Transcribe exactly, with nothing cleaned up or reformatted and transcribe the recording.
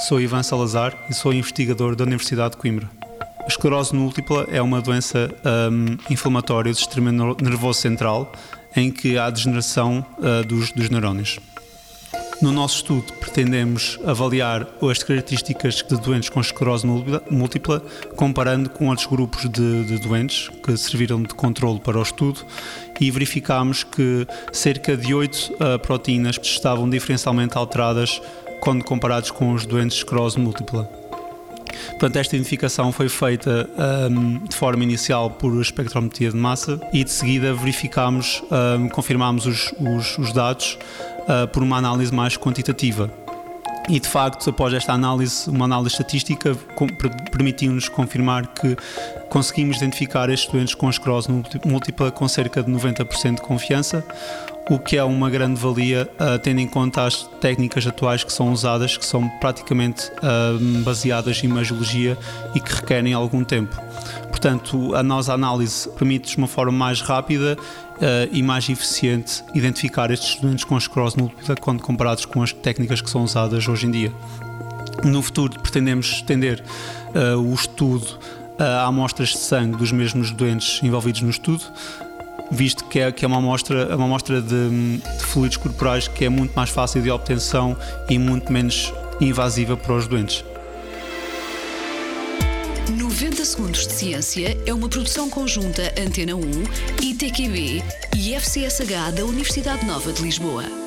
Sou Ivan Salazar e sou investigador da Universidade de Coimbra. A esclerose múltipla é uma doença um, inflamatória do sistema nervoso central em que há degeneração uh, dos, dos neurónios. No nosso estudo, pretendemos avaliar as características de doentes com esclerose múltipla, comparando com outros grupos de, de doentes que serviram de controle para o estudo, e verificámos que cerca de oito uh, proteínas estavam diferencialmente alteradas quando comparados com os doentes de esclerose múltipla. Portanto, esta identificação foi feita um, de forma inicial por espectrometria de massa e de seguida verificámos, um, confirmámos os, os, os dados uh, por uma análise mais quantitativa. E de facto, após esta análise, uma análise estatística com, permitiu-nos confirmar que conseguimos identificar estes doentes com esclerose múltipla com cerca de noventa por cento de confiança, o que é uma grande valia, uh, tendo em conta as técnicas atuais que são usadas, que são praticamente uh, baseadas em imagiologia e que requerem algum tempo. Portanto, a nossa análise permite-nos, de uma forma mais rápida uh, e mais eficiente, identificar estes doentes com esclerose múltipla quando comparados com as técnicas que são usadas hoje em dia. No futuro, pretendemos estender uh, o estudo uh, a amostras de sangue dos mesmos doentes envolvidos no estudo, visto que é, que é uma amostra, uma amostra de, de fluidos corporais que é muito mais fácil de obtenção e muito menos invasiva para os doentes. noventa Segundos de Ciência é uma produção conjunta Antena um, I T Q B e F C S H da Universidade Nova de Lisboa.